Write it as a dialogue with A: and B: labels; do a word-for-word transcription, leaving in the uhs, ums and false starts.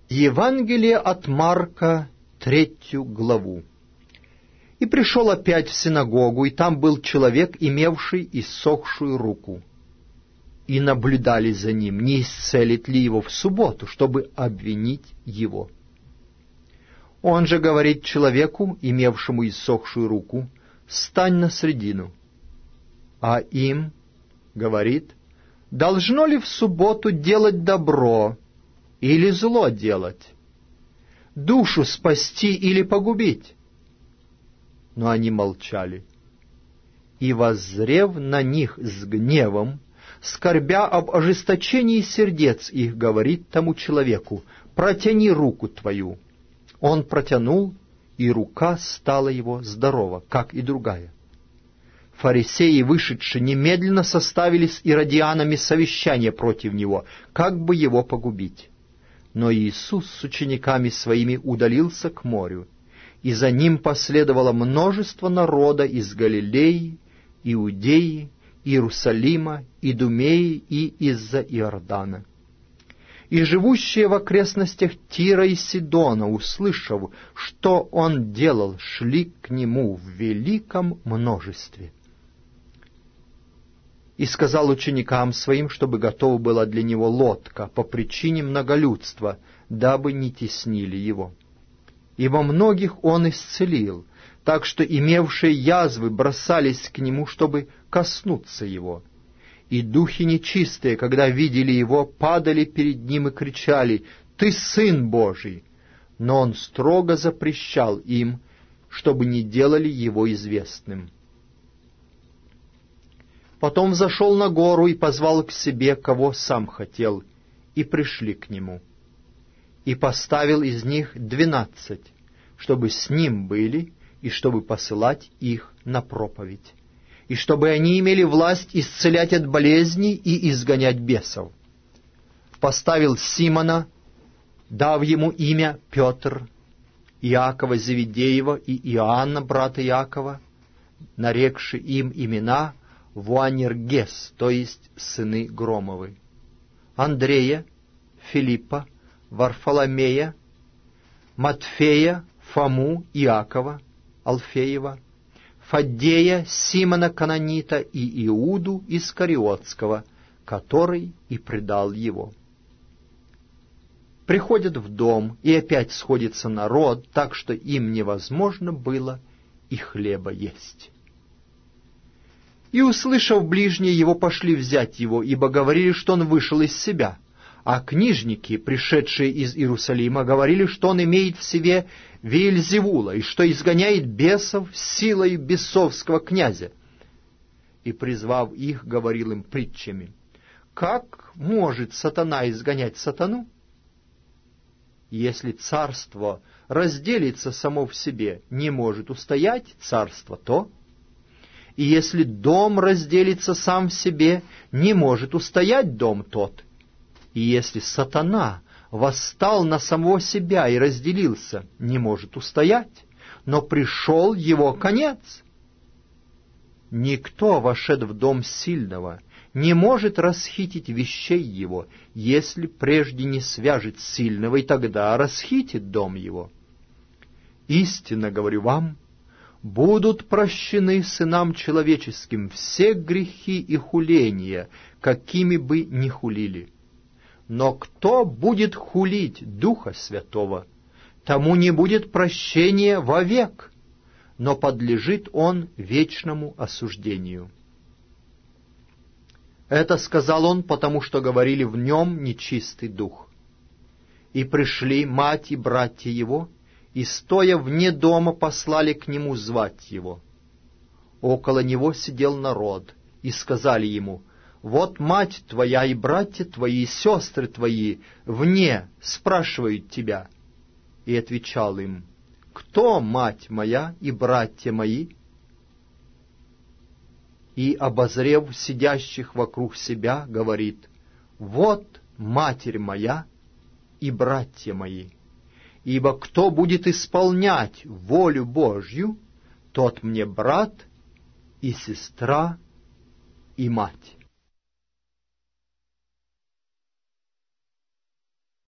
A: Евангелие от Марка, третью главу. «И пришел опять в синагогу, и там был человек, имевший иссохшую руку. И наблюдали за ним, не исцелит ли его в субботу, чтобы обвинить его. Он же говорит человеку, имевшему иссохшую руку, «Стань на средину». А им говорит, «Должно ли в субботу делать добро или зло делать? Душу спасти или погубить?» Но они молчали. И, воззрев на них с гневом, скорбя об ожесточении сердец их, говорит тому человеку, «Протяни руку твою». Он протянул, и рука стала его здорова, как и другая. Фарисеи, вышедшие, немедленно составили с иродианами совещание против него, как бы его погубить. Но Иисус с учениками своими удалился к морю, и за ним последовало множество народа из Галилеи, Иудеи, Иерусалима, Идумеи и из-за Иордана. И живущие в окрестностях Тира и Сидона, услышав, что он делал, шли к нему в великом множестве. И сказал ученикам своим, чтобы готова была для него лодка по причине многолюдства, дабы не теснили его. Ибо многих он исцелил, так что имевшие язвы бросались к нему, чтобы коснуться его. И духи нечистые, когда видели его, падали перед ним и кричали: «Ты Сын Божий!» Но он строго запрещал им, чтобы не делали его известным. Потом взошел на гору и позвал к себе, кого сам хотел, и пришли к нему. И поставил из них двенадцать, чтобы с ним были, и чтобы посылать их на проповедь, и чтобы они имели власть исцелять от болезней и изгонять бесов. Поставил Симона, дав ему имя Петр, Иакова Зеведеева и Иоанна, брата Иакова, нарекши им имена Вуанергес, то есть сыны Громовы, Андрея, Филиппа, Варфоломея, Матфея, Фому, Иакова, Алфеева, Фаддея, Симона Кананита и Иуду Искариотского, который и предал его. Приходят в дом, и опять сходится народ, так что им невозможно было и хлеба есть. И, услышав ближние его, пошли взять его, ибо говорили, что он вышел из себя. А книжники, пришедшие из Иерусалима, говорили, что он имеет в себе Веельзевула, и что изгоняет бесов силой бесовского князя. И, призвав их, говорил им притчами: «Как может сатана изгонять сатану? Если царство разделится само в себе, не может устоять царство то. И если дом разделится сам в себе, не может устоять дом тот. И если сатана восстал на самого себя и разделился, не может устоять, но пришел его конец. Никто, вошед в дом сильного, не может расхитить вещей его, если прежде не свяжет сильного, и тогда расхитит дом его. Истинно говорю вам, будут прощены сынам человеческим все грехи и хуления, какими бы ни хулили. Но кто будет хулить Духа Святого, тому не будет прощения вовек, но подлежит он вечному осуждению». Это сказал он, потому что говорили в нем нечистый дух. И пришли мать и братья его, и, стоя вне дома, послали к нему звать его. Около него сидел народ, и сказали ему: «Вот мать твоя и братья твои, и сестры твои вне спрашивают тебя». И отвечал им: «Кто мать моя и братья мои?» И, обозрев сидящих вокруг себя, говорит: «Вот матерь моя и братья мои. Ибо кто будет исполнять волю Божью, тот мне брат и сестра и мать».